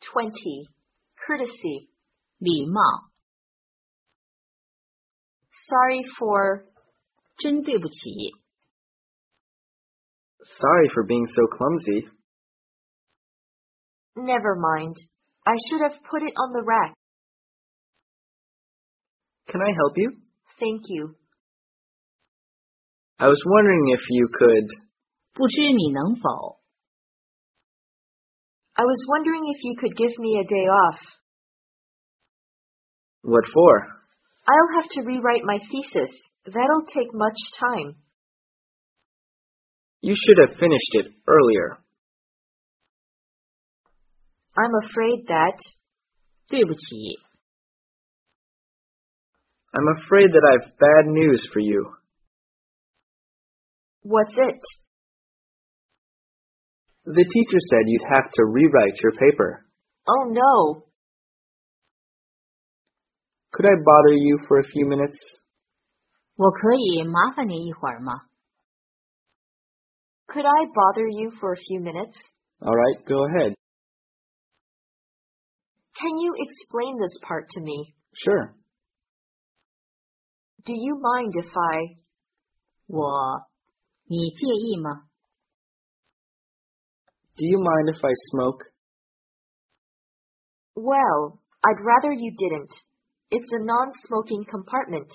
20. Courtesy. 礼貌。 Sorry for. 真对不起。 Sorry for being so clumsy. Never mind. I should have put it on the rack. Can I help you? Thank you. I was wondering if you could. 不知你能否 I was wondering if you could give me a day off. What for? I'll have to rewrite my thesis. That'll take much time. You should have finished it earlier. I'm afraid that. 对不起。 I'm afraid that I've bad news for you. What's it? The teacher said you'd have to rewrite your paper. Oh no. Could I bother you for a few minutes? 我可以麻烦你一会儿吗？ Could I bother you for a few minutes? All right, go ahead. Can you explain this part to me? Sure. Do you mind if I. 你介意吗？ Do you mind if I smoke? Well, I'd rather you didn't. It's a non-smoking compartment.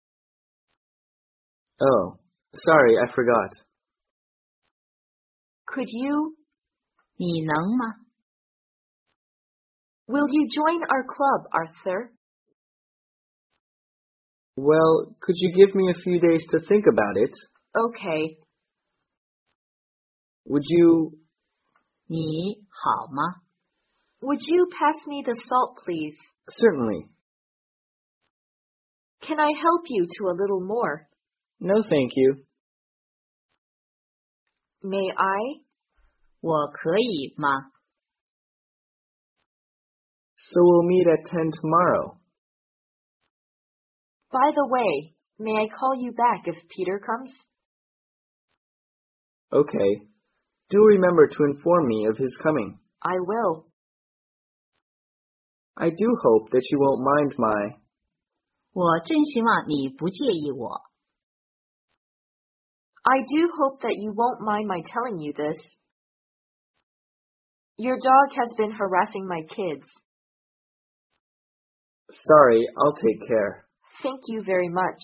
Oh, sorry, I forgot. Could you. 你能吗？ Will you join our club, Arthur? Well, could you give me a few days to think about it? Okay. Would you. 你好吗？ Would you pass me the salt, please? Certainly. Can I help you to a little more? No, thank you. May I? 我可以吗？ So we'll meet at 10 tomorrow. By the way, may I call you back if Peter comes? Okay. Do remember to inform me of his coming. I will. I do hope that you won't mind my. 我真希望你不介意我。 I do hope that you won't mind my telling you this. Your dog has been harassing my kids. Sorry, I'll take care. Thank you very much.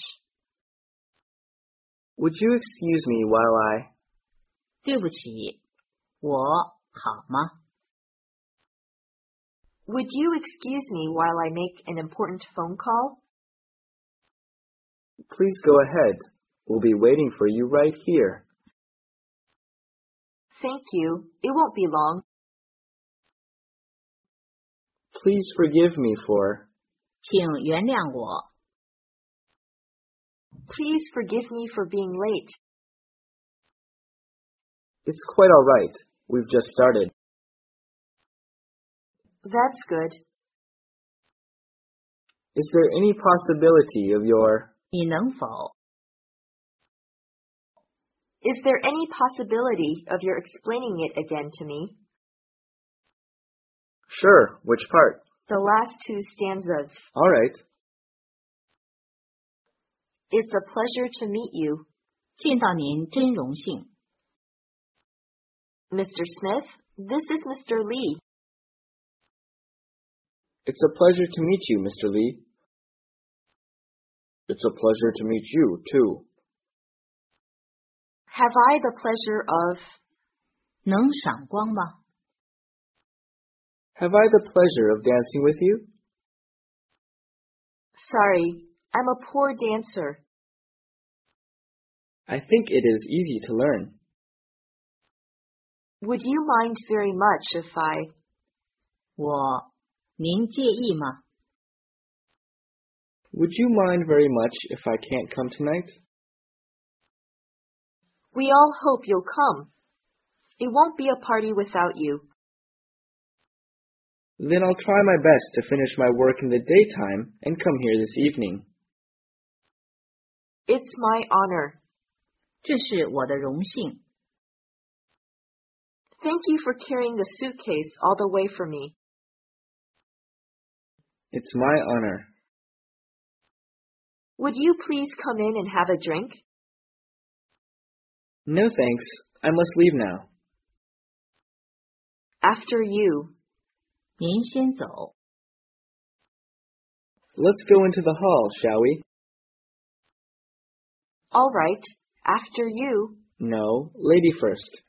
Would you excuse me while I. 对不起，我好吗？ Would you excuse me while I make an important phone call? Please go ahead. We'll be waiting for you right here. Thank you. It won't be long. Please forgive me for. 请原谅我。 Please forgive me for being late. It's quite all right. We've just started. That's good. Is there any possibility of your. 你能否 Is there any possibility of your explaining it again to me? Sure, which part? The last two stanzas. All right. It's a pleasure to meet you. 见到您真荣幸。 Mr. Smith, this is Mr. Lee. It's a pleasure to meet you, Mr. Lee. It's a pleasure to meet you, too. Have I the pleasure of. 能赏光吗？ Have I the pleasure of dancing with you? Sorry, I'm a poor dancer. I think it is easy to learn. Would you mind very much if I. 您介意吗？ Would you mind very much if I can't come tonight? We all hope you'll come. It won't be a party without you. Then I'll try my best to finish my work in the daytime and come here this evening. It's my honor. 这是我的荣幸。 Thank you for carrying the suitcase all the way for me. It's my honor. Would you please come in and have a drink? No thanks. I must leave now. After you. 您先走。 Let's go into the hall, shall we? All right. After you. No, lady first.